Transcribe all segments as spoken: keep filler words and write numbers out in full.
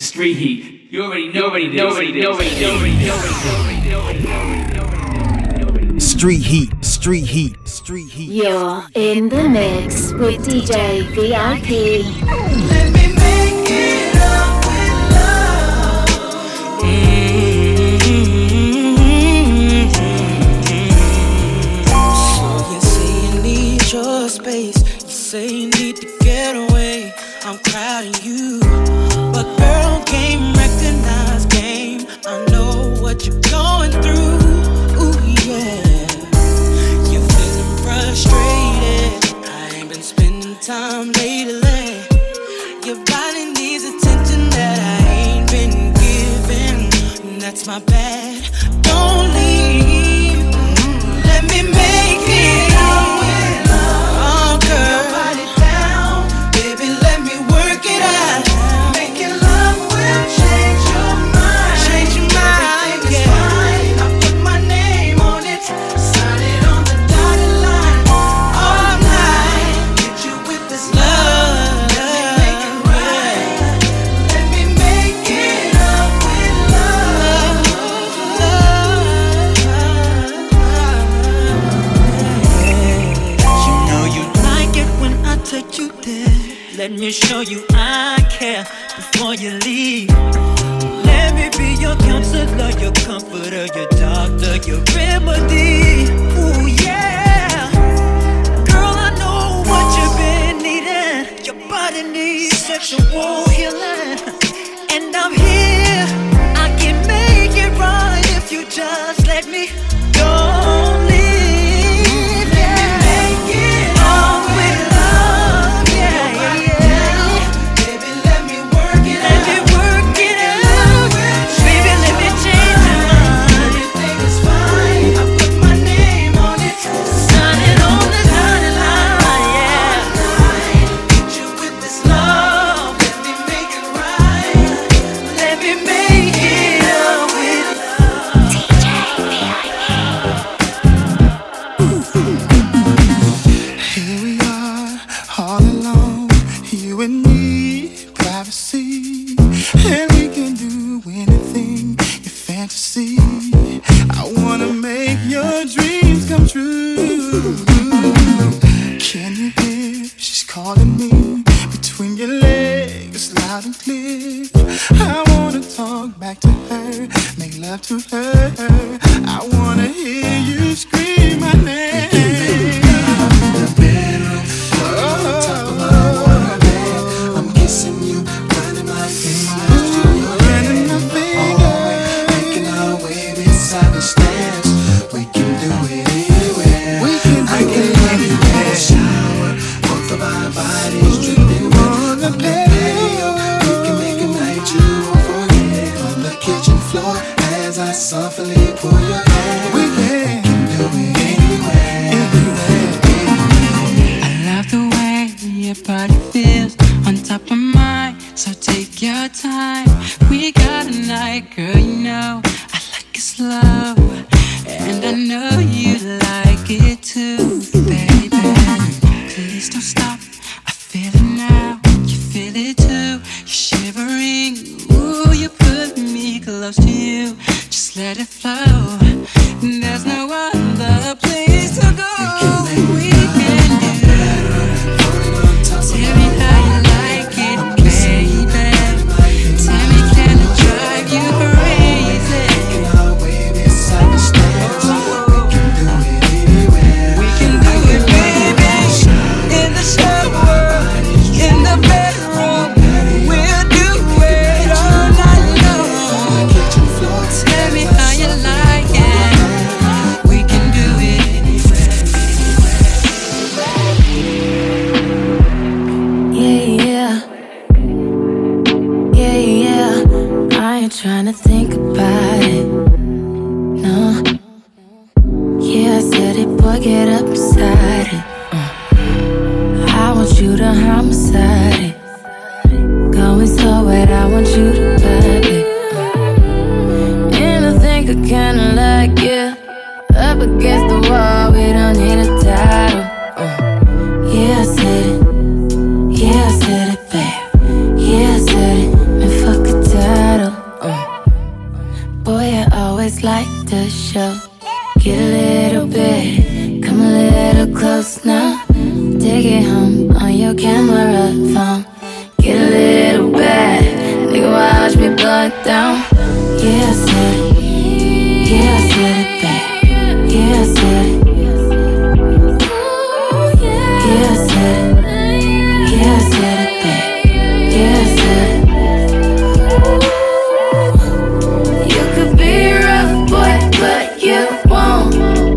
Street heat. You already know, already know, already know, already know, already know, already know, already know. Street heat, street heat, street heat. You're in the mix with D J V I P. Let me make it up with love. Mm-hmm. So you say you need your space. You say you need to get away. I'm crowding you, but girl, game recognize game. I know what you're going through. Ooh yeah, you're feeling frustrated. I ain't been spending time lately. Your body needs attention that I ain't been giving. That's my bad. Don't leave. Let me make it out with love. Oh girl, body down, baby. Let me work it out. Making love will change your mind. Change your mind. Everything is fine. I put my name on it. Sign it on the dotted line. All night, get you with this love. Let me make it right. Let me make it up with love. You know you like it when I take you there. Let me show you I care before you leave. Let me be your counselor, your comforter, your doctor, your remedy. Ooh yeah, girl, I know what you've been needing. Your body needs sexual healing, and I'm here. I can make it right if you just let me. Don't leave. Let me make it all with love. Yeah, yeah. Baby, let me work it out. Let me work it out. Baby, let me change your mind. Everything is fine. I put my name on it. Sign it on the dotted line. Yeah. Get you with this love. Let me make it right. Let me make it up with love. Here we are, all alone, you and me, privacy, and we can do anything, your fantasy. I wanna make your dreams come true. Can you hear? She's calling me between your legs, loud and clear. I wanna talk back to her, make love to her. I wanna hear you scream my name. I'm kissing you, running my fingers through your hair. Making our way beside the stairs. We can do it anywhere. I can love you in the shower. Both of our bodies dripping on the patio. We can make a night you won't forget. On the kitchen floor as I softly pull your hair. We can do it anywhere. I love the way your body feels on top of mine, so take your time. We got a night, girl, you know I like it slow, and I know you like it too, baby. Please don't stop, I feel it now, you feel it too. You're shivering, ooh, you put me close to you. Just let it flow, there's no other place to go. We can do it. Tell me how you like it, baby. Tell me, can I drive you crazy? Making our way beside the stairs. We can do it anywhere. We can do it, baby. In the shower, in the bedroom, we'll do it all night long. Kitchen floor. Tell me how you like it. We can do it anywhere. Yeah, yeah. Yeah, yeah. I ain't tryna think about it. No. Yeah, I said it, boy, get up beside it. Uh. I want you to homicide it. Going so wet, I want you to vibe it. Uh. And I think I kinda like you. Up against the wall, we don't need a title. Uh. Yeah, I said it. Yeah, I said it, babe. Yeah, I said it. Man, fuck a title. just like the show. Get a little bit, come a little close now. Take it home on your camera phone. Get a little bad, nigga, watch me blow it down. Yeah, I said it. Yeah, I said it back. Yeah, I said it. Yeah, I said it. Yeah, I said it back. Yeah, I said it. You could be rough, boy, but you won't.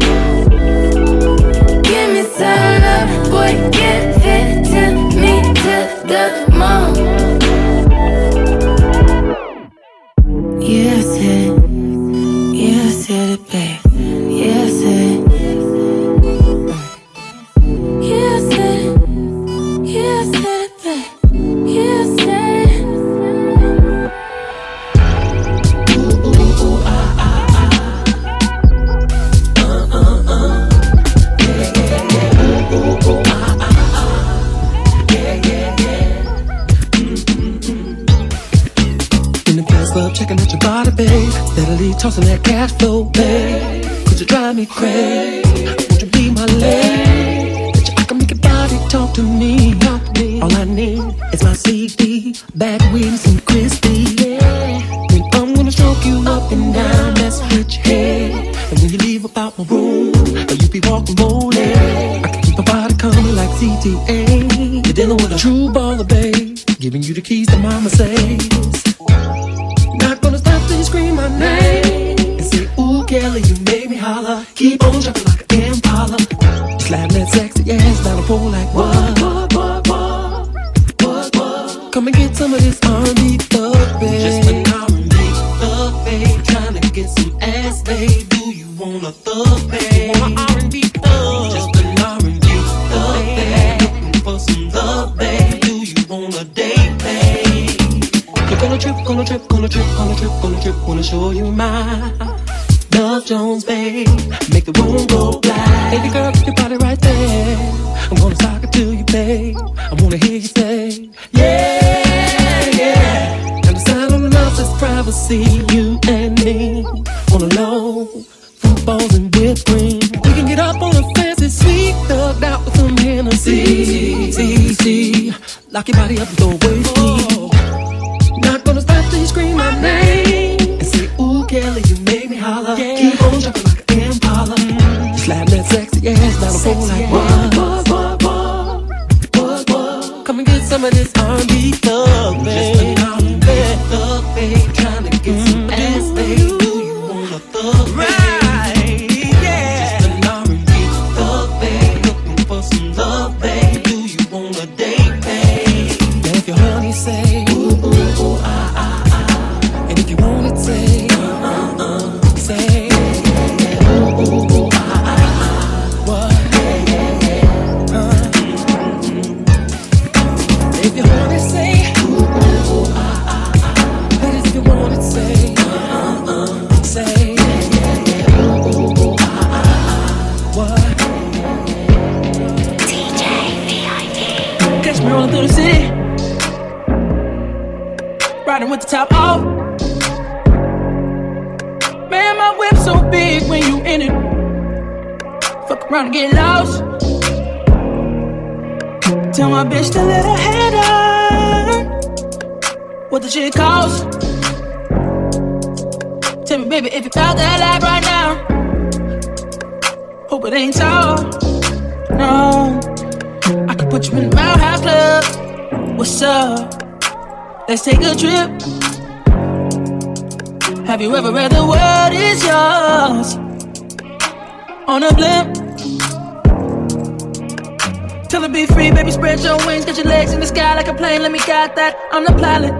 Give me some love, boy, give it to me to the moon. Yeah, I said it. Yeah, I said it, babe. Yeah, I said it. Yeah, I said it. Yeah, I said it, babe. Yeah, I said it. Ooh, ooh, ooh, ah, ah, ah. Uh, uh, uh. Yeah, yeah, yeah. Ooh, ooh, ooh, ah, ah, ah. Yeah, yeah, yeah. In the past club, checking out your body, babe. Steadily tossing that cash flow, babe. Could you drive me crazy? Won't you be my lady? Bet you I can make your body talk to me. Talk to me. All I need is my C D, bag wings and crispy. Yeah. Then I'm gonna stroke you up and down, mess with your head. And when you leave about my room, or you be walking rolling, I can keep my body coming like C T A. You're dealing with a true baller, babe. Giving you the keys to mama says. Not gonna stop till you scream my name and say, ooh, Kelly, you made me holler. Keep on jumping like an Impala. Slapping that sexy ass down the pole like what, what, what, what, what, what. Come and get some of this R and B thug, babe. Just an R and B thug, babe. Trying to get some ass, babe. Do you want a thug, babe? You want an R and B thug? Just an R and B thug, babe. Looking for some love, babe. Do you want a date, babe? You're gonna trip, gonna trip, gonna trip, gonna trip, gonna trip. Wanna show you my Love Jones, babe. Make the room go black. Baby girl, keep your body right there. I'm gonna sock it to you, babe. I wanna hear you say, yeah, yeah. And the sign on the love says privacy, you and me. On the low, footballs and whipped cream. We can get up on a fancy suite, thugged out with some Hennessy. See, see, lock your body up and throw away the key. Not gonna stop till you scream my name and say, ooh, Kelly, you made me holler. Yeah. Keep on jumping like an Impala. Mm. Sliding that sexy ass down the pole like what, what, what, what, what, what. Come and get some of this R and B thug, babe. Just an R and B thug, babe. Trying to get some mm. ass, babe. Do you want a thug, babe? Right, yeah. Just an R and B thug, babe. Looking for some love, babe. Do you want a date, babe? Now if your honey say, ooh, ooh, ooh, ah, ah, ah. And if you want it, say, uh, uh, uh. Say, yeah, yeah, ooh, ooh, ooh, ah, ah, ah. What? Yeah, yeah, yeah. Uh. If you want it, say, ooh, ooh, ooh, ah, ah, ah. Ladies, if you want it, say, uh, uh, uh. Say, yeah, yeah, yeah, ooh, ooh, ooh, ah, ah, ah. What? D J V I D. Catch me rolling through the city, riding with the top off. Man, my whip so big when you in it. Fuck around and get lost. Tell my bitch to let her head on. What the shit cost? Tell me, baby, if you found that life right now. Hope it ain't tall. No, I could put you in the Mile High Club. What's up? Let's take a trip. Have you ever read the world is yours on a blimp? Tell her be free, baby, spread your wings. Get your legs in the sky like a plane. Let me guide that, I'm the pilot.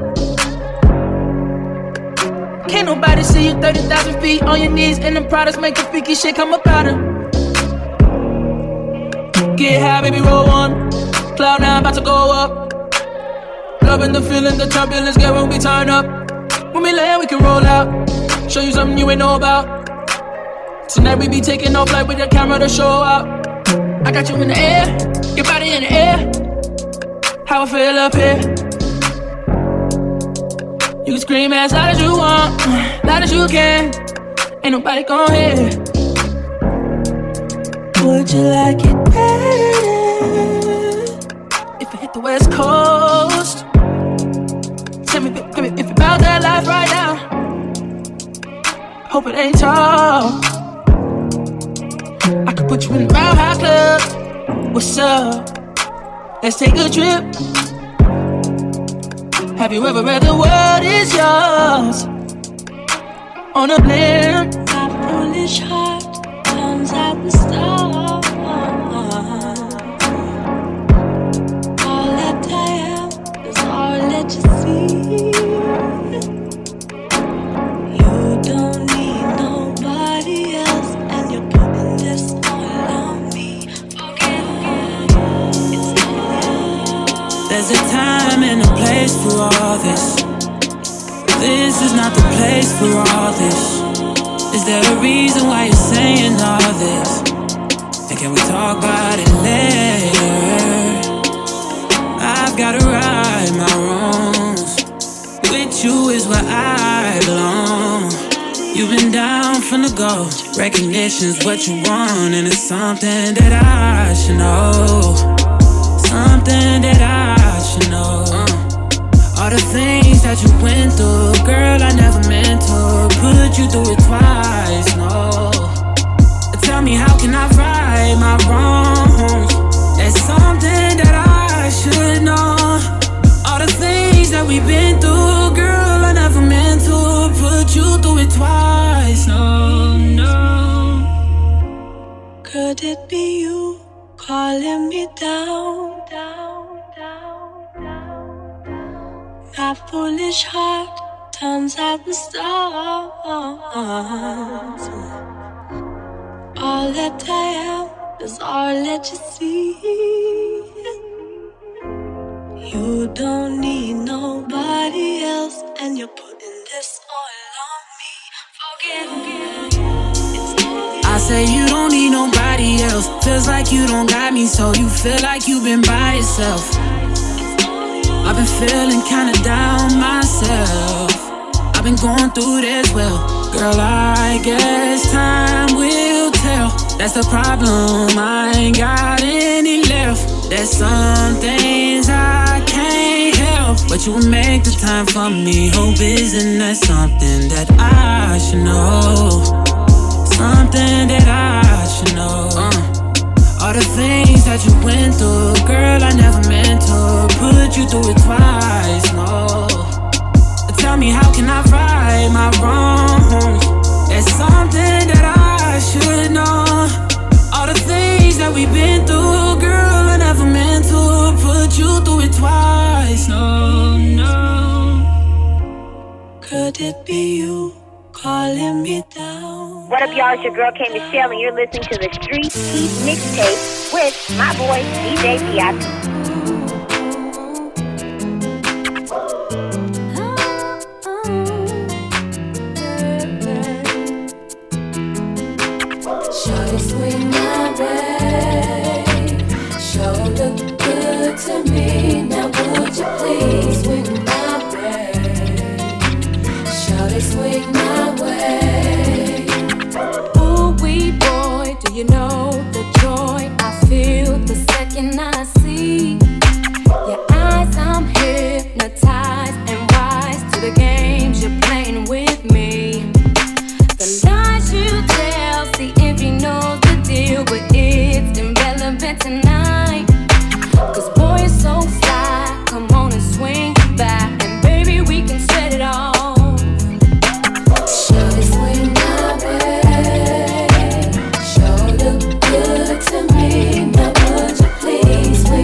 Can't nobody see you thirty thousand feet on your knees. And the products make the freaky shit come up out her. Get high, baby, roll one. Cloud nine, about to go up. Loving the feeling, the turbulence, get when we turn up. When we land, we can roll out. Show you something you ain't know about. Tonight we be taking off like with your camera to show out. I got you in the air, your body in the air. How I feel up here. You can scream as loud as you want, loud as you can. Ain't nobody gon' hit. Would you like it better if I hit the West Coast? Tell me, tell me if you about that life right now. Hope it ain't tall. I could put you in the Roundhouse Club. What's up? Let's take a trip. Have you ever read The World Is Yours on a blimp? My foolish heart comes out the stars. All that I am is all that you see. You don't need nobody else, and you're putting this all on me. Forget it, it's all. There's a time and a place for all this. This is not the place for all this. Is there a reason why you're saying all this? And can we talk about it later? I've gotta right my wrongs. With you is where I belong. You've been down from the go. Recognition's what you want, and it's something that I should know. Something that I should know. uh. All the things that you went through, girl, I never meant to put you through it twice, no. Tell me, how can I right my wrongs? There's something that I should know. All the things that we've been through, girl, I never meant to put you through it twice, no, no. Could it be you calling me down, down, down, down, down? My foolish heart turns out the stars. All that I am is all that you see. You don't need nobody else, and you're putting this all on me. Forget it. I say you don't need nobody else. Feels like you don't got me, so you feel like you've been by yourself. I've been feeling kinda down myself. I've been going through this well. Girl, I guess time will tell. That's the problem, I ain't got any left. There's some things I can't help, but you will make the time for me. Hope isn't that something that I should know? Something that I should know. uh. All the things that you went through, girl, I never meant to put you through it twice, no. Tell me, how can I right my wrongs? There's something that I should know. All the things that we've been through, girl, I never meant to put you through it twice, no, no. Could it be you calling me down? What up, y'all? It's your girl, K Michelle, and you're listening to the Street Heat Mixtape with my boy, D J V I P. Shorty, swing my way. Shoulder good to me. Now would you please swing my way? Shorty, swing my way. Ooh, wee boy, do you know the joy I feel the second I see your eyes? I'm hypnotized and wise to the games you're playing with me. The lies you tell, see if you know the deal, but it's irrelevant tonight. Cause boy, you're so fly, come on and swing back, and baby, we can set it off. Shorty, swing my way. Shoulder good to me. Now would you please swing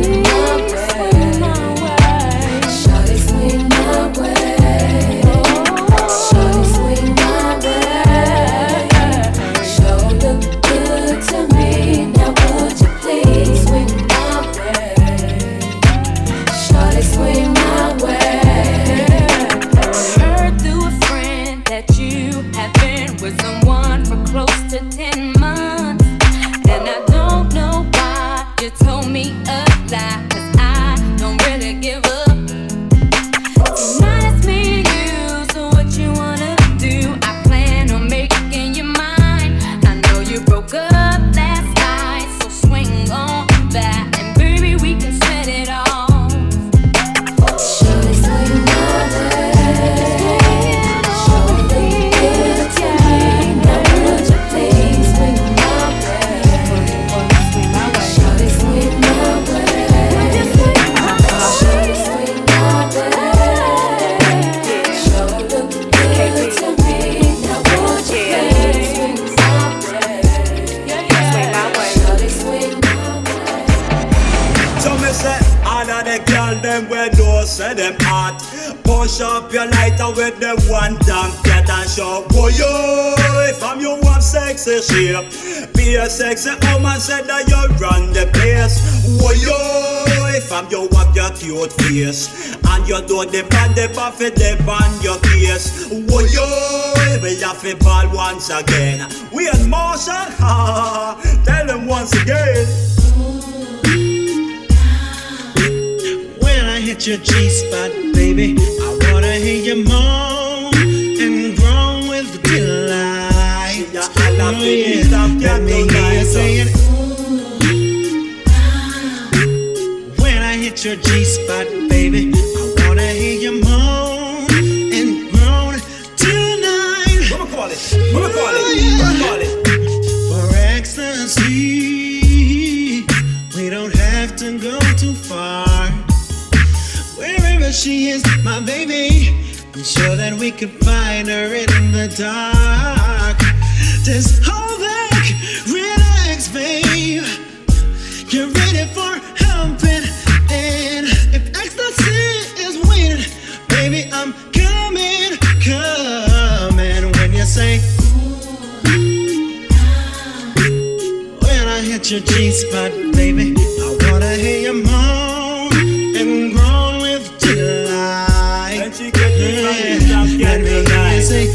one damn cat and show. Boy, yo, if I'm you have sexy shape, be a sexy woman said that you run the place. Boy, yo, if I'm you have your cute face, and you do the band, the buffet, the band your case. Boy, yo, we have to ball once again. We in motion, ha, tell them once again. When I hit your G-spot, baby, I wanna hear you moan and groan with delight. Yeah, I love oh, it. Yeah. Let me hear you say it. When I hit your G-spot, baby, I wanna hear you moan and groan tonight. What am I call it? What am I call it? What am I call it? For ecstasy, we don't have to go too far. Wherever she is, my baby, I'm sure that we could find her in the dark. Just hold back, relax, babe. You're ready for helping, and if ecstasy is winning, baby, I'm coming, coming. When you say, when I hit your G-spot, baby, I wanna hear you moan and groan with delight. And she get me Yeah. from Let me the hear you say,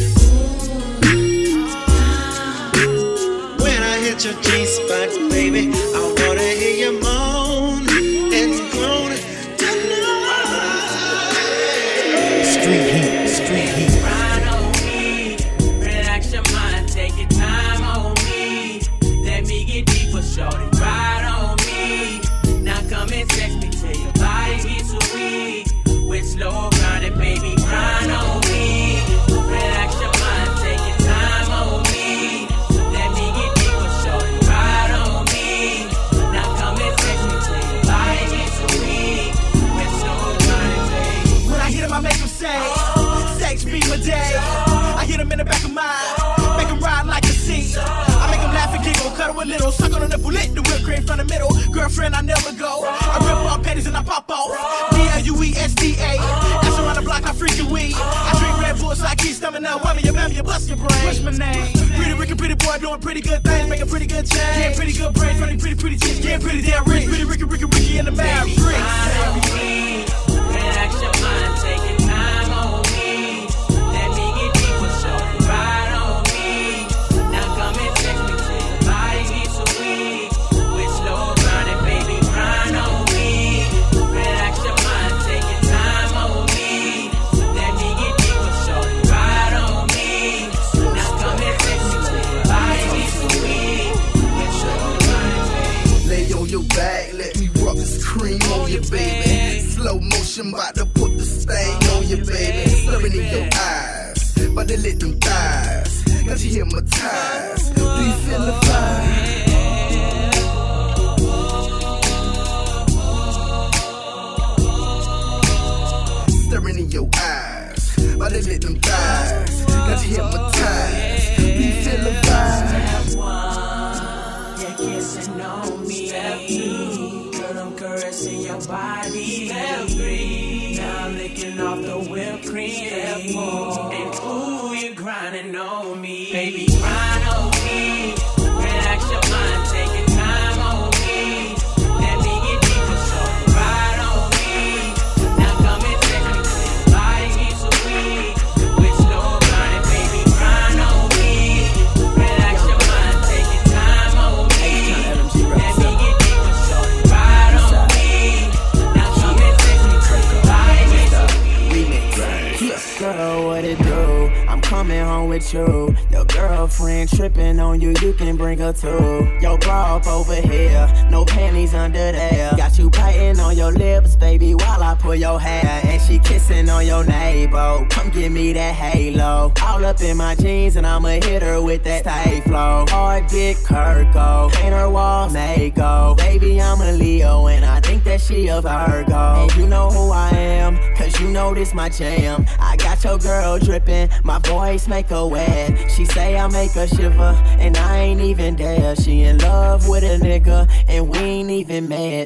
when I hit your G-spot, baby, I wanna hear you moan and groan tonight. Street heat, street heat. Ride on me, relax your mind, take your time on me. Let me get deeper, shorty. Ride on me, now come and text me till your body gets so weak. With slow grinding, baby, grind on me. Relax your mind, take your time on me. Let me get deeper, shorty. Ride on me, now come and text me till your body gets so weak. With slow grinding, baby. When I hit him, I make him say, sex be my day. I hit him in the back of mine, make him ride like a seat. I make him laugh and giggle, cuddle a little, suck on the nipple, lit the whipped cream from the middle. Girlfriend, I never go. I rip off panties and I pop off. B L U E S D A. That's around the block, I freaking weed. I drink Red Bulls like he's stomach now. Whammy, you mammy, you bust your brain. What's my name? Pretty Ricky, pretty boy, doing pretty good things, making pretty good change. Getting pretty good brains, running pretty, pretty chicks, getting pretty damn rich. Pretty Ricky, Ricky, Ricky in the mad Baby, freaks. ride on me, relax your mind, take your time on me. Let me get deeper, shorty, ride on me. Now come and text me till your body gets so weak. With slow grinding, baby, grind on me. Relax your mind, take your time on me. Let me get deeper, shorty, ride on me. Now come and text me till your body gets so weak. With slow grinding, baby. Lay on your back, let me rub this cream on you, baby. Slow motion, bout to put the stain on you, baby. Staring in your eyes, bout to let them thighs. Got you hypnotized. Do you feel the vibe? Staring in your eyes, bout to let them thighs. Got you hypnotized. Do you feel the vibe? Step one, you're kissing on me. Step two, girl, I'm caressing your body. Step three, now I'm licking off the whipped cream. Step four, and ooh, you're grinding on me. Baby, grind on me. Relax your mind, take your time on me. Let me get deeper, shorty, ride on me. Now come and take me till your body gets so weak. With slow grinding, baby, grind on me. Relax your mind, take your time on me. Let me get deeper, shorty, ride on me. Now come and take me till your body gets so weak. Girl, what it do? I'm coming home with you. Your girlfriend tripping on you, you can bring her too. Your bra up over here, no panties under there. Got you biting on your lips, baby, while I pull your hair. And she kissing on your navel. Come give me that halo. All up in my jeans and I'ma hit her with that stay flow. Hard dick Kirko, paint her wall, Mako. Baby, I'm a Leo and I think that she a Virgo. And you know who I am, cause you know this my jam. I got your girl dripping, my voice make her wet. She say I make her shiver, and I ain't even there. She in love with a nigga, and we ain't even met.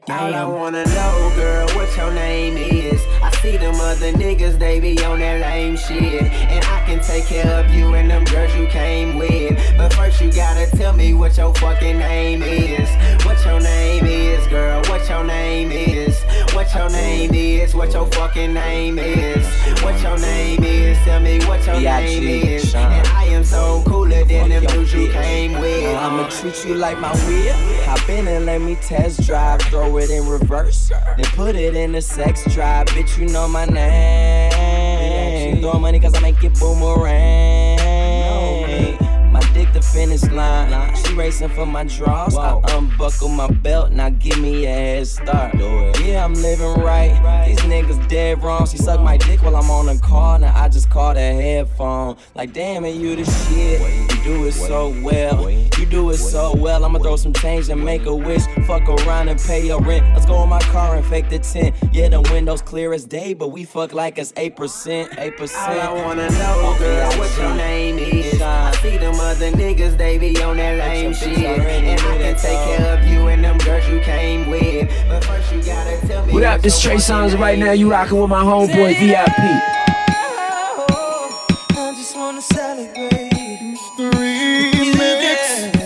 All I wanna know, girl, what your name is. I see them other niggas, they be on that lame shit. And I can take care of you and them girls you came with. But first you gotta tell me what your fucking name is. What your name is, girl, what your name is. What your name is, what your fucking name is. What your name is, tell me what your name is. And I am so cooler than them dudes you came with. I'ma treat you like my wheel. Hop in and let me test drive. Throw it in reverse, then put it in the sex drive. Bitch, you know my name. Throw money cause I make it boomerang. My dick the finish line. She racing for my draws. I unbuckle my belt, now give me a head start. Yeah, I'm living right. These niggas dead wrong. She suck my dick while I'm on the call. Now I just called a headphone. Like, damn it, you the shit. You do it so well. You do it so well. I'ma throw some change and make a wish. Fuck around and pay your rent. Let's go in my car and fake the tent. Yeah, the windows clear as day, but we fuck like it's eight percent. eight percent. All I wanna know, girl, what your name is. I see them other niggas, they be on that lame shit. And I can take care of you and them girls you came with. But first you gotta tell me. What up, this Trey Songz right now. You rockin' with my homeboy V I P. I just wanna celebrate. The remix.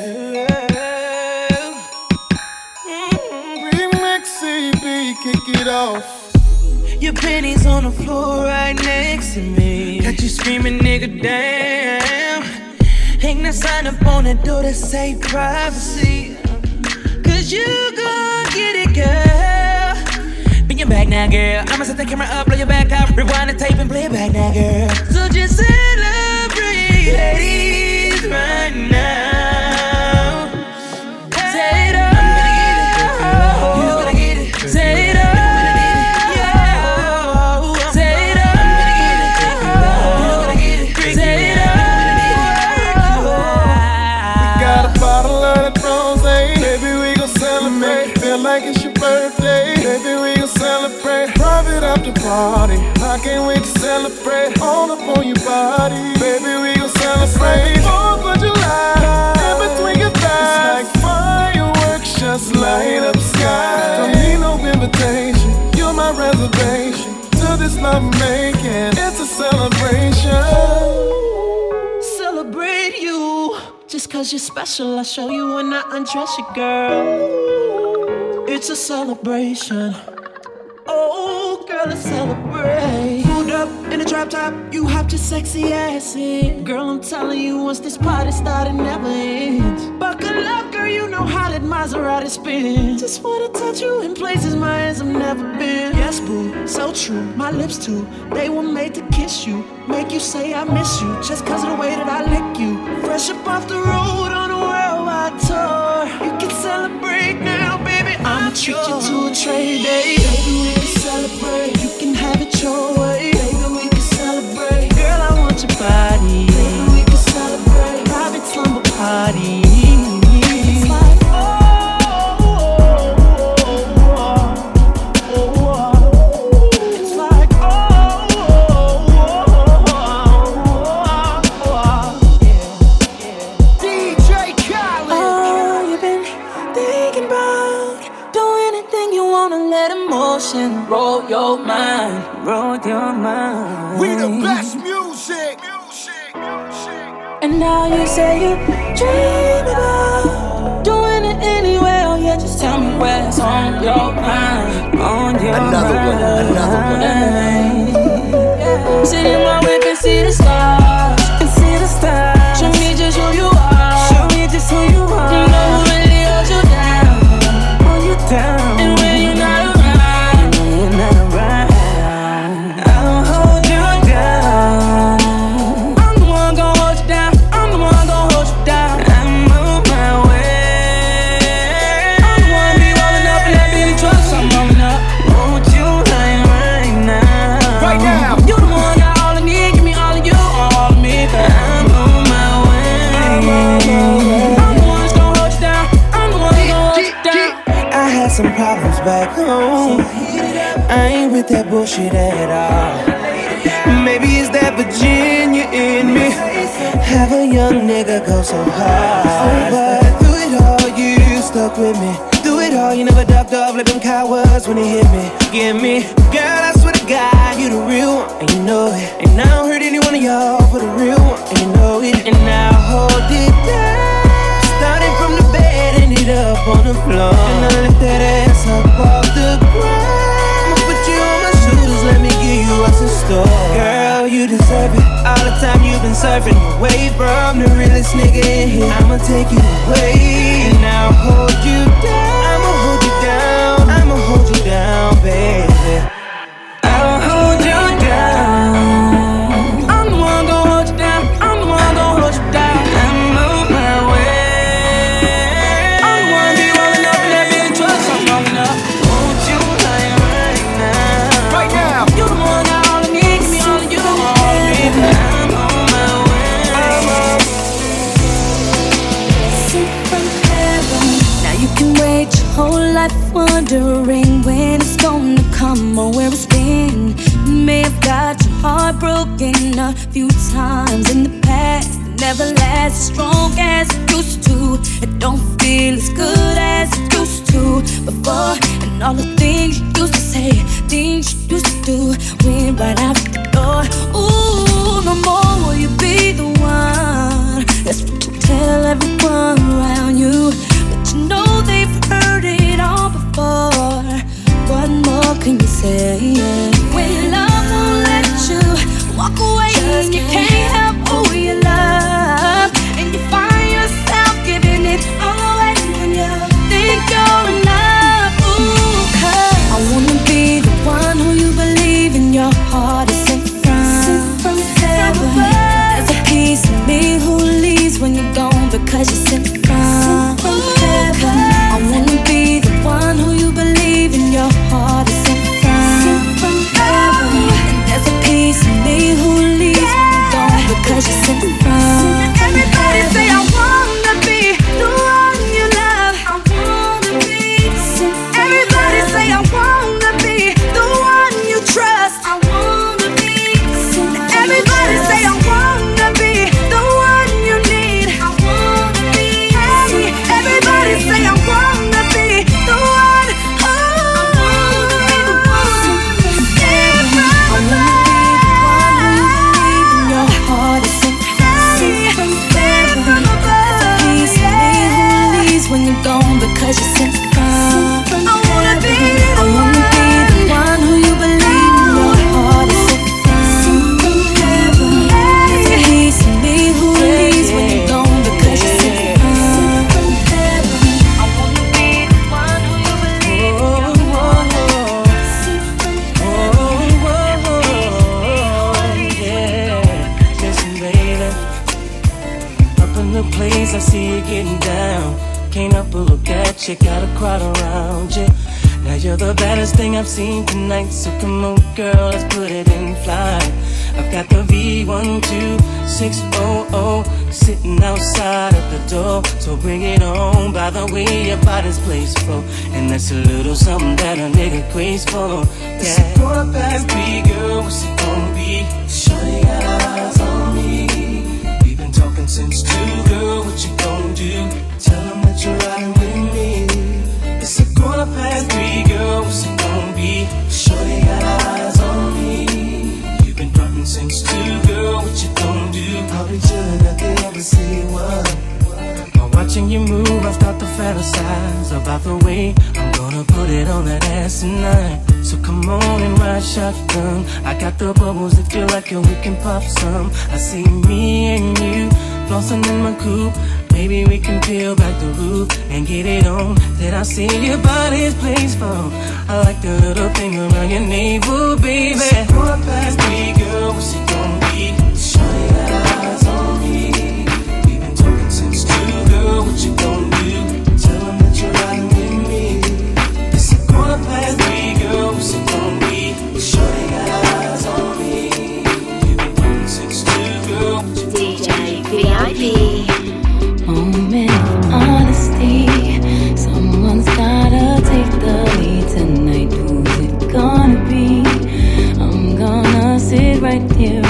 Remix C B, kick it off. Your pennies on the floor right next to me. Got you screaming, nigga, damn. Hang that sign up on the door that say privacy. Cause you gon' get it, girl. Bring your back now, girl. I'ma set the camera up, blow your back out. Rewind the tape and play it back now, girl. So just celebrate, ladies, right now. Say it up. I'm gonna get it. You gonna get it. Say it up. Like it's your birthday, baby, we gon' celebrate. Private after party, I can't wait to celebrate. All up on your body, baby, we gon' celebrate. Fourth of July, in between your thighs, it's like fireworks just light up sky. Don't need no invitation, you're my reservation to this love making. It's a celebration. Celebrate you, just cause you're special. I'll show you when I undress you, girl. It's a celebration. Oh, girl, let's celebrate. Pulled up in a drop top, you hopped your sexy ass in. Girl, I'm telling you, once this party started, never ends. Buckle up, girl, you know how that Maserati spins. Just wanna touch you in places my hands have never been. Yes, boo, so true, my lips too. They were made to kiss you, make you say I miss you. Just cause of the way that I lick you. Fresh up off the road on a worldwide tour. You can celebrate now, baby, I'ma treat you to a trade day. Baby, we can celebrate, you can have it your way. Baby, we can celebrate, girl, I want your body. Baby, we can celebrate, private slumber party. It's like, oh, oh, oh, oh, oh. It's like, oh, oh, oh, oh, yeah, yeah. D J Khaled. Oh, you've been thinking about doing anything you wanna, let emotion roll your mind, roll your mind. We the best music. And now you say you dream about doing it anyway. Oh yeah, just tell me what's on your mind, on your Another mind. one, another one. Sit in my whip and see the stars, and see the stars. Show me just who you are, show me just who you are. You know who really holds you down, hold you down. And when you're not around, when you're not around, I'll hold you down. I'm the one gon' hold you down, I'm the one gon' hold you down. I'm on my way. I'm the one be rolling up in that Billy truck, so I'm rolling up. Won't you hang right now? Right now. You the one got all I need, give me all of you, all of me. I'm on my way. I'm the one that's gon' hold you down, I'm the one gon' hold you down. I had some problems back home. I ain't with that bullshit at all. Maybe it's that Virginia in me. Have a young nigga go so hard. But through it all, you stuck with me. Through it tall, you never ducked off like them cowards when they hit me. Give me, girl, I swear to God, you the real one, and you know it. And I don't hurt any one of y'all for the real one, and you know it. And I'll hold it down, starting from the bed, ended up on the floor. And I lift that ass up off the ground. I'ma put you on my shoulders, let me give you what's in store. Girl, you deserve it. All the time you've been surfing away from the realest nigga in here. I'ma take you away, and I'll hold you down. I'ma hold you down, I'ma hold you down, baby. I'll hold you down. I'm the one gon' hold you down. I'm the one gon' hold you down. I'm on my way. I'm the one be rolling up in that big truck, so I'm rolling up. Won't you like right now? Right now. You the one that all I need, give me all of you, all of me. I'm on my way. I'm on. Sent from heaven. Now you can wait your whole life wondering when it's gonna come or where it's been. You may have got your heart broken a few times in the past. It never lasts as strong as it used to. It don't feel as good as it used to before. And all the things you used to say, things you used to do, went right out the door. Ooh, no more will you be the one. That's what you tell everyone around you. But you know they've heard it all before. What more can you say? When love won't let you walk away, just you can't help who you love, and you find yourself giving it all away when you think you're enough. Ooh, 'cause I wanna be the one who you believe in your heart is sent from, sent from heaven. There's a piece of me who leaves when you're gone because you're sent from, sent from heaven. I wanna be the one who you believe in your heart is sent from, sent from heaven. And there's a piece of me who leaves when you're gone because you're sent from. Everybody say I wanna be the one you love. I wanna be sent. Everybody say I wanna be the one you trust. I wanna be sent. Everybody say I wanna be the one you need. I wanna be sent. Everybody say I wanna be the one. Oh, I wanna be the one. I wanna be the one who you believe in your heart is sent from heaven. There's a piece of me who leaves when you're gone because you're sent from. I wanna be the one who you believe in your heart is sent from heaven. There's a piece of me who leaves when you're gone because you're sent from heaven. I wanna be the one who you believe in your heart is sent from heaven. Listen, baby, up in the place I see you getting down. Can't help but look at you, got a crowd around you. Now you're the baddest thing I've seen tonight, so come on, girl, let's put it in flight. I've got the V one two six hundred sitting outside of the door, so bring it on. By the way, your body's placed for, and that's a little something that a nigga craves for. Yeah. It's a quarter past three, girl, what's it gonna be? Shorty got eyes on me. We've been talking since two, girl, what you gonna do? Tell them that you're riding with me. It's a quarter past three, girl, what's it gonna be? Shorty got eyes on me. You've been frontin' since two, girl, what you gonna do? I'll be chillin' at the embassy, what? While watching you move, I start to fantasize about the way I'm gonna put it on that ass tonight. So come on and ride shotgun. I got the bubbles if you like it, we can pop some. I see me and you flossing in my coupe. Maybe we can peel back the roof and get it on. Then I see your body's place for. I like the little thing around your navel, baby. It's quarter past three, girl, what's it gonna be? Shorty got eyes on me. We've been talking since two, girl, what you gonna do? Tell them that you're riding with me. It's a quarter past three, girl, what's it gonna be? Shorty got eyes on me. We've been talking since two, girl, what you gonna do? D J V I P. Moment of honesty. Someone's gotta take the lead tonight. Who's it gonna be? I'm gonna sit right here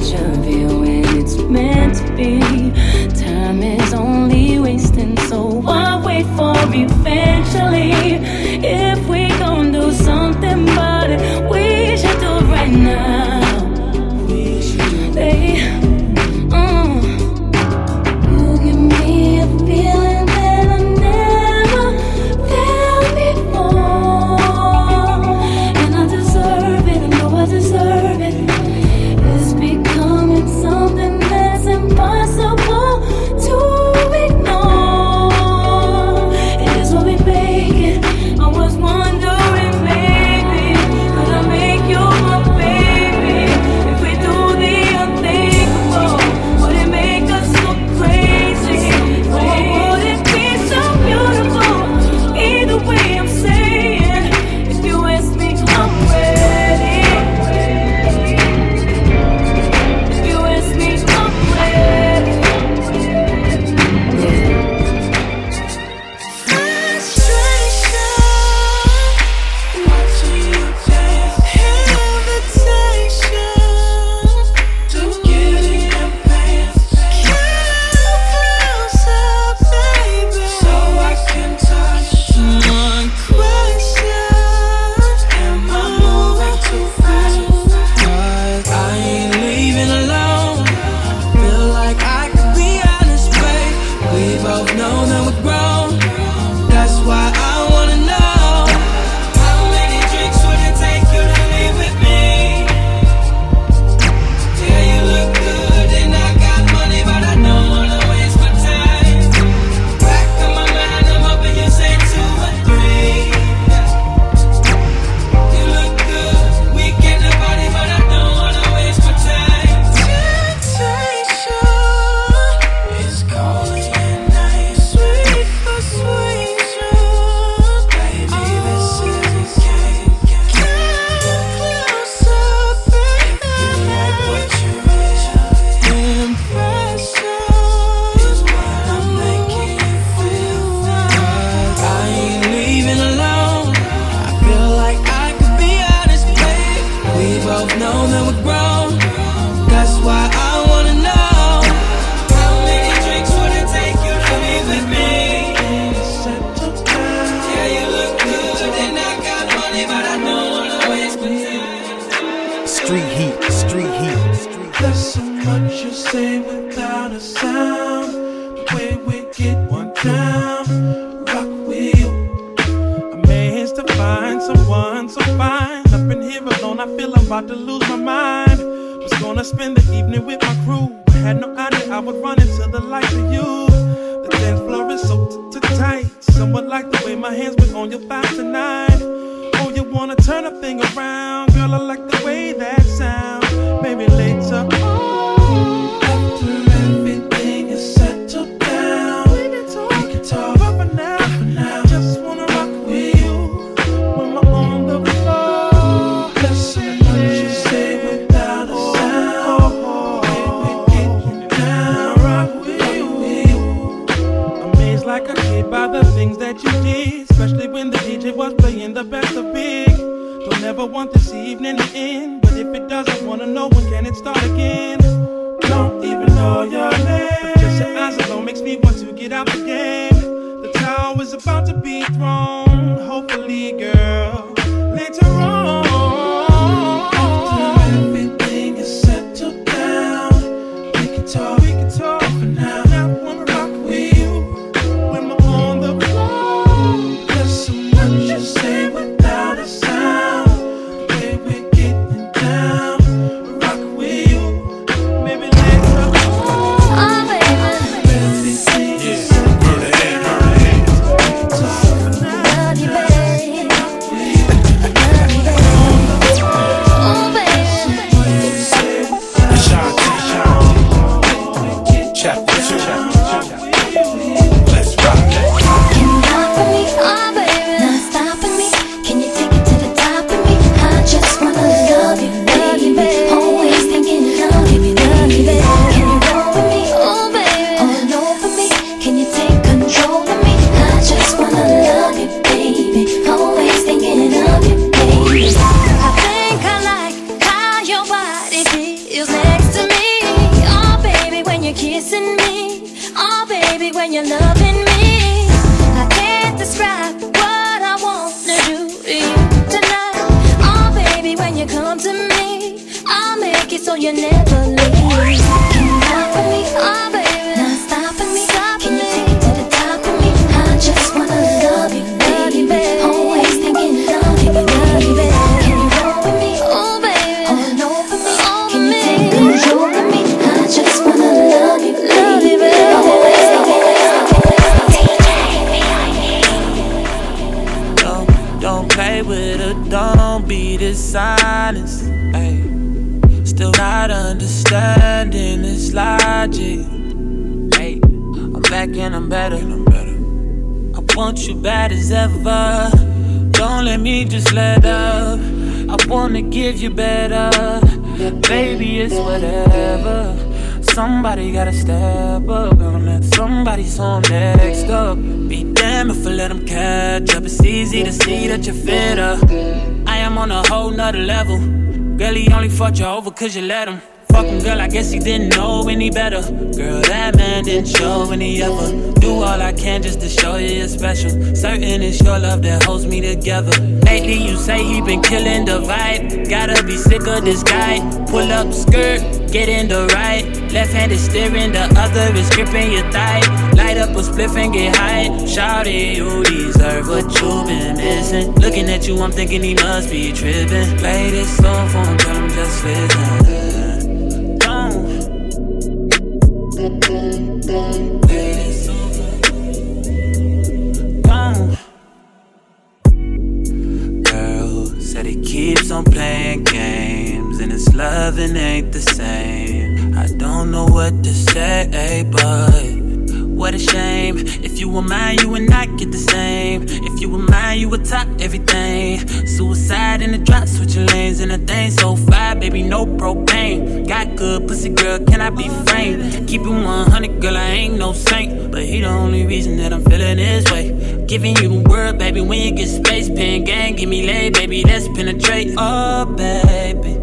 much of you when it's meant to be. Time is only wasting, so why wait for eventually? If we gon' do something about it, we should do it right now. Hey, mm. You give me a feeling that I never felt before, and I deserve it, I know I deserve it. It's becoming something that's impossible to ignore. It is what we make it. I was wondering, maybe could I make you my baby? If we do the unthinkable, would it make us look crazy? Or would it be so beautiful? Either way, I'm saying, if you ask me, I'm ready. If you ask me, I'm ready. Frustration, watching you dance, invitation to get in your pants. Come closer, baby, so I can touch. One question, am I moving too fast? 'Cause I ain't leaving alone. Feel like I could be honest, babe. We both know that we're grown. That's why I wanna know, how many drinks would it take you to leave with me? Yeah, you look good and I got money, but I don't wanna waste my time. Back of my mind, I'm hoping you say two or three. You look good, weekend the party, but I don't wanna waste my time. Temptation is calling at night, sweet persuasion. Baby, this is a game. Come closer, baby. If you like what you impression is what I'm making you feel. 'Cause I ain't leaving alone. I feel like I could be honest, babe. We both know that we're grown. That's why I wanna know, how many drinks would it take you to leave with me? Yeah, you look good and I got money, but I don't wanna waste my time. Street heat, street heat. There's so much you say without a sound. The way we get one down, rock with you. Amazed to find someone so fine. Up in here alone, I feel I'm about to lose my mind. Was gonna spend the evening with my crew. I had no idea I would run into the likes of you. The dance floor is so t- t- tight. Somewhat like the way my hands went on your thighs tonight. Oh, you wanna turn a thing around, girl? I like the way that sounds. Maybe later on, after everything is settled down, we can talk. We can talk. But for now, for now, just wanna rock with you when we're on the floor. There's so much you say without a sound. Baby, get you down, rock with you. Amazed like a kid by the things that you did, especially when the D J was playing the best of big. Don't ever want this evening to end. kissing me. Oh, baby, when you're loving me, I can't describe what I wanna do to you tonight. Oh, baby, when you come to me, I'll make it so you never leave. Can you ride with me? Oh, baby, not stopping me. Can you take it to the top of me? I just wanna love you, baby. Always thinking love you, baby. Can you roll with me? Oh, baby, all over me. Can you take control of me? I just wanna love you, love you, baby. Always thinking. Don't, don't play with her, don't be dishonest. Ay. Still not understanding this logic. Hey, I'm back and I'm better. I'm better. I want you bad as ever. Don't let me just let up. I wanna give you better. Baby, it's whatever. Somebody gotta step up. Gonna let somebody so next up. Be damned if I let them catch up. It's easy to see that you're fitter. I am on a whole nother level. Girl, he only fucked you over cause you let him. Fuck him, girl, I guess he didn't know any better. Girl, that man didn't show any ever. Do all I can just to show you you're special. Certain it's your love that holds me together. Lately you say he been killing the vibe. Gotta be sick of this guy. Pull up skirt, get in the right. Left hand is steering, the other is gripping your thigh. Light up a spliff and get high. Shawty, you deserve what you been missing. Looking at you, I'm thinking he must be tripping. Play this song for him, tell him just listen. Girl said he keeps on playing games and his loving ain't the same. I don't know what to say, but what a shame. If you were mine, you would not get the same. If you were mine, you would top everything. Suicide in the drop, switching lanes in a thing. So fire, baby, no propane. Got good pussy, girl, can I be framed? Keep it one hundred, girl, I ain't no saint. But he the only reason that I'm feeling this way. Giving you the word, baby, when you get space. Pen gang, give me lay, baby, let's penetrate. Oh, baby.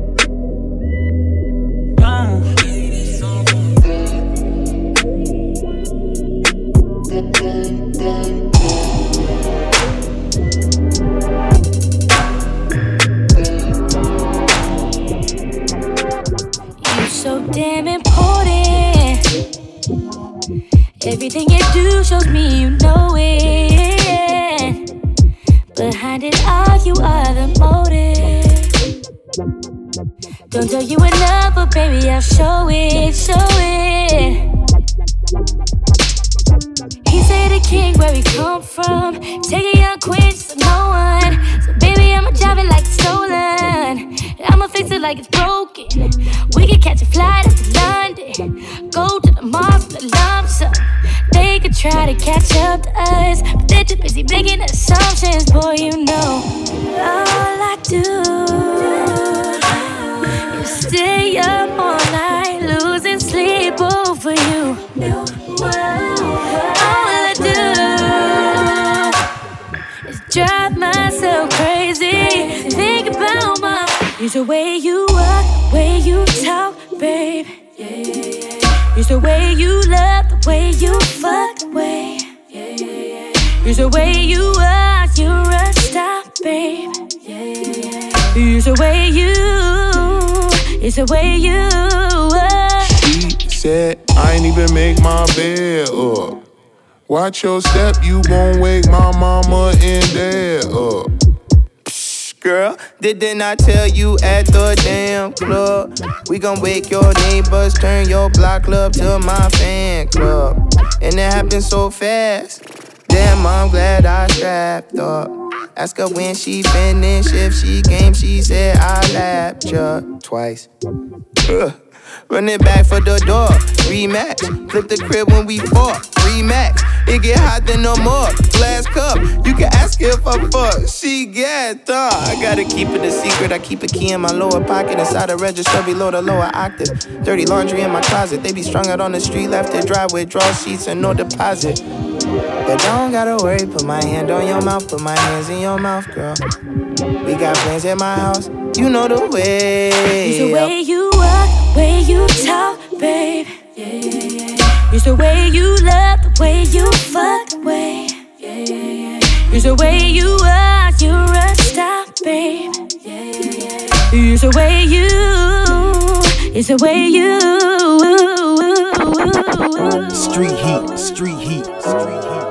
So damn important. Everything you do shows me you know it. Behind it all, you are the motive. Don't tell you enough, but baby, I'll show it, show it. He say the king where we come from. Take a young queen to no one. So baby, I'ma drive it like it's stolen. I'ma fix it like it's broken. We can catch a flight up to London. Go to the mall for the lump sum. They could try to catch up to us, but they're too busy making assumptions. Boy, you know all I do is stay up all night, losing sleep over you. All I do is drive myself crazy. Think about my. It's the way you walk, way you talk, babe. It's the way you love, the way you fuck, the way. It's the way you are, you're a star, babe. It's the way you, it's the way you are. She said, I ain't even make my bed up. Watch your step, you gon' wake my mama and dad up. Girl, didn't I tell you at the damn club? We gon' wake your neighbors, turn your block club to my fan club. And it happened so fast. Damn, I'm glad I strapped up. Ask her when she finished, if she came, she said I lapped ya twice. Ugh. Run it back for the door, rematch. Flip the crib when we fought, remax. It get hot then no more, glass cup. You can ask if I fuck, she get thought. I gotta keep it a secret, I keep a key in my lower pocket. Inside the register below the lower octave. Dirty laundry in my closet, they be strung out on the street. Left it dry with draw sheets and no deposit. But don't gotta worry, put my hand on your mouth, put my hands in your mouth, girl. We got plans at my house, you know the way. It's the way you walk, way you talk, babe. Yeah, yeah, yeah. It's the way you love, the way you fuck, the way. Yeah, yeah, yeah. It's the way you are, you're a star, babe. Yeah, yeah, yeah. It's the way you, it's the way you. Street heat, street heat, street heat.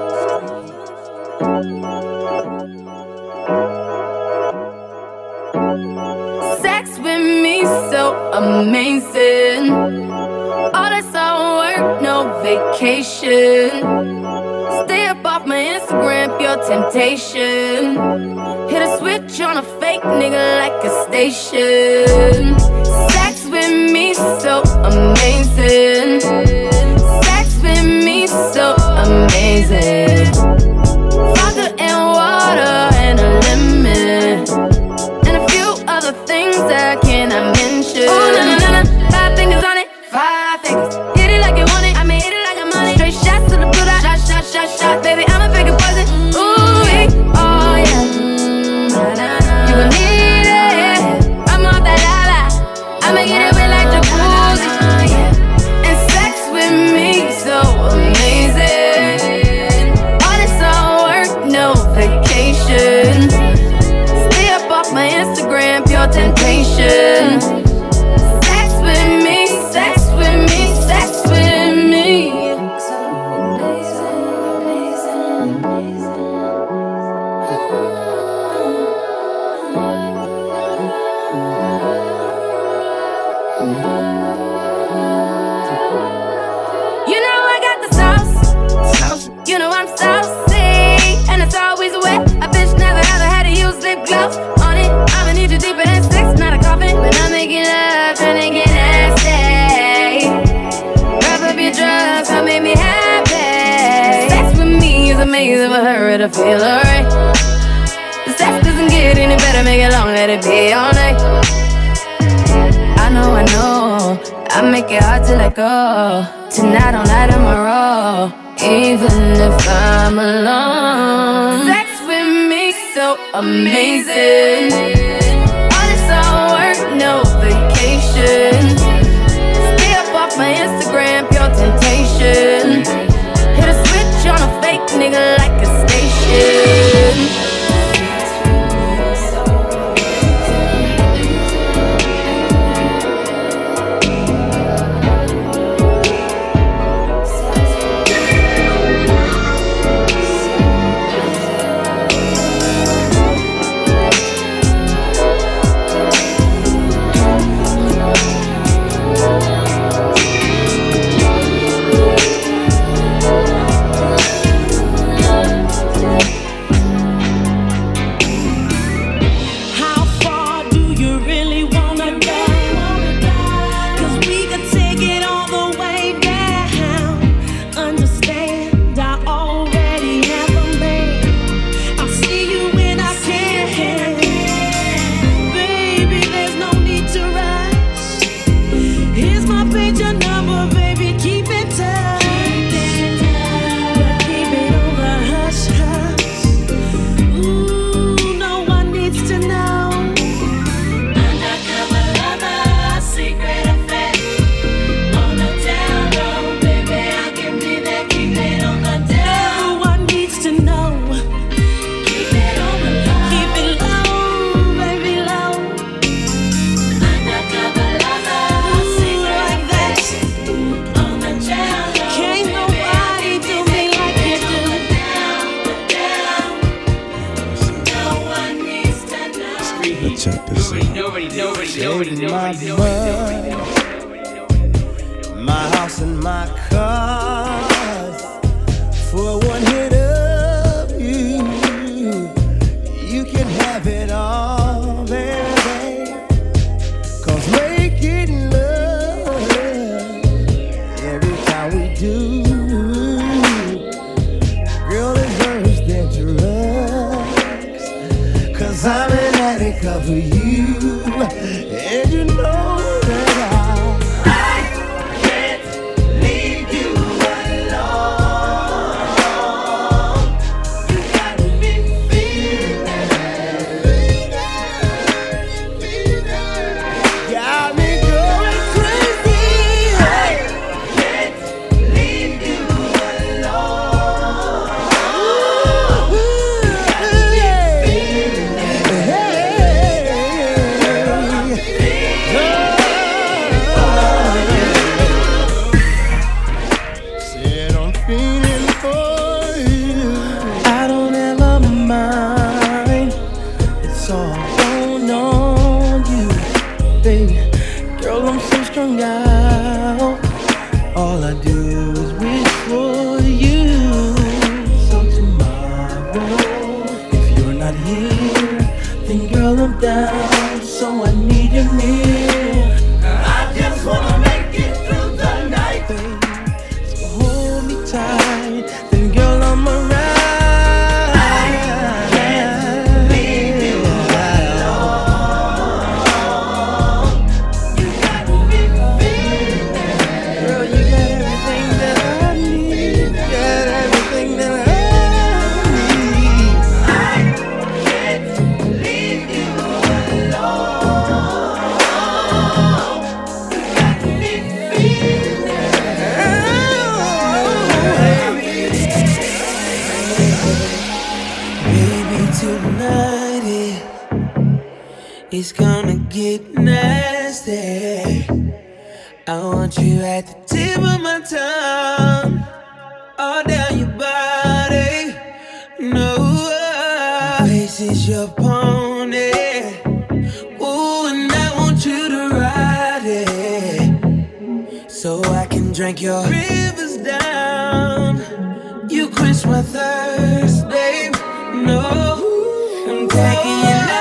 Sex with me so amazing. All that's all work, no vacation. Stay up off my Instagram, pure temptation. Hit a switch on a fake nigga like a station. Sex with me so amazing. Sex with me so amazing. Vodka and water and a lemon. And a few other things I cannot mention. Oh, no, no, no, no. Five fingers on it, five fingers. Hit it like you want it, I mean hit it like I'm on it. Straight shots to the blue dot, shot, shot, shot, shot. Baby, I'ma pick a poison. Ooh, oh yeah. You gon' need it. I'm off that lava. I'ma get it wet like jacuzzi. And sex with me so amazing. All this all work, no vacation. Stay up off my Instagram, pure temptation. Sex with me, sex with me, sex with me. You know I got the sauce. You know I'm saucy, and it's always wet. A bitch never ever had to use lip gloss on it. I'ma need you deeper than sex, not a coffin. When I'm making love, tryna get nasty. Wrap up your drugs, come make me happy. Sex with me is amazing for her to feel alright. The sex doesn't get any better, make it long, let it be all night. I know, I know, I make it hard to let go. Tonight all night I'm a roll, even if I'm alone. Sex with me so amazing. All this all work, no vacation. Stay up off my Instagram, pure temptation. Hit a switch on a fake nigga like a station. Check this out. Nobody, nobody, nobody, nobody, nobody, my house and my cars for one hit of you. You can have it all, baby. Cause making love every time we do, girl, is worse than drugs. Cause I'm an addict of you, and you know that I, I can't leave you it's gonna get nasty. I want you at the tip of my tongue, all down your body. No, my face is your pony. Ooh, and I want you to ride it, so I can drink your rivers down. You quench my thirst, babe. No, I'm taking you out.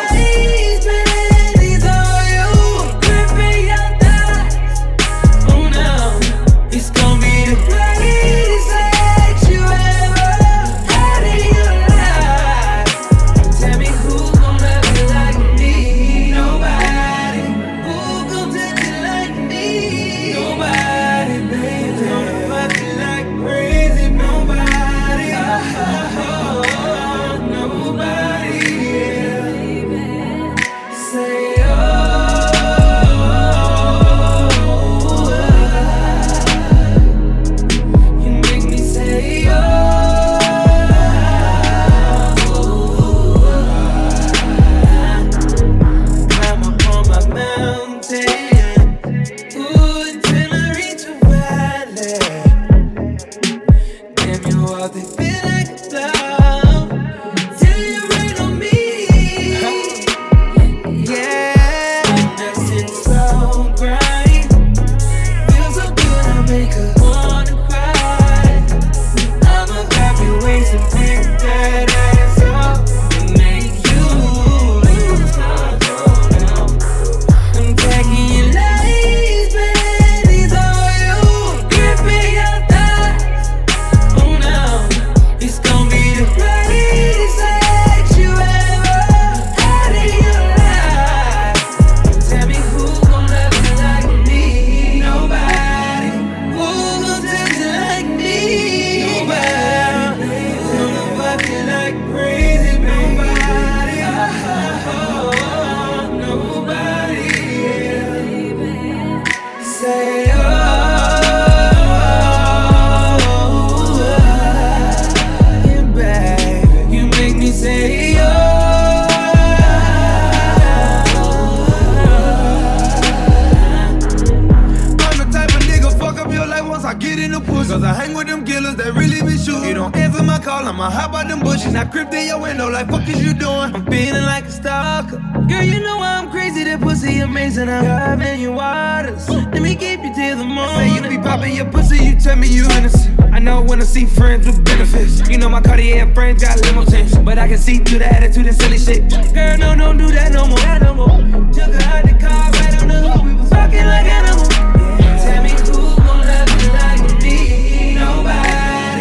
I'ma hop out them bushes, now creep in your window like fuck is you doing? I'm feeling like a stalker. Girl, you know I'm crazy, that pussy amazing. I'm driving your waters. Let me keep you till the morning. Say you be popping your pussy, you tell me you innocent. I know when I see friends with benefits. You know my Cartier friends got limo tints, but I can see through the attitude and silly shit. Girl, no, don't do that no more. That no more. Took her out the car right on the hood. We was fucking like animals. Yeah. Tell me who gon' love you like me? Nobody.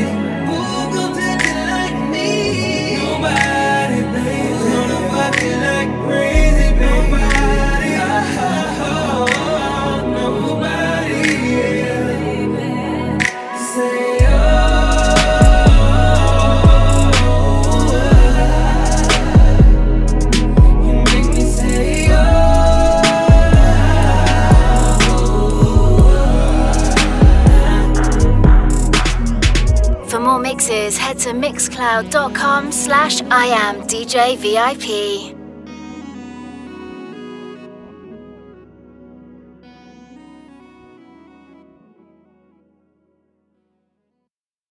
Nobody, baby, gonna fuck you like crazy, baby. Nobody, oh, oh, nobody, yeah. Say, oh, you make me say, oh. For more mixes, head to mixcloud dot com slash I am D J V I P.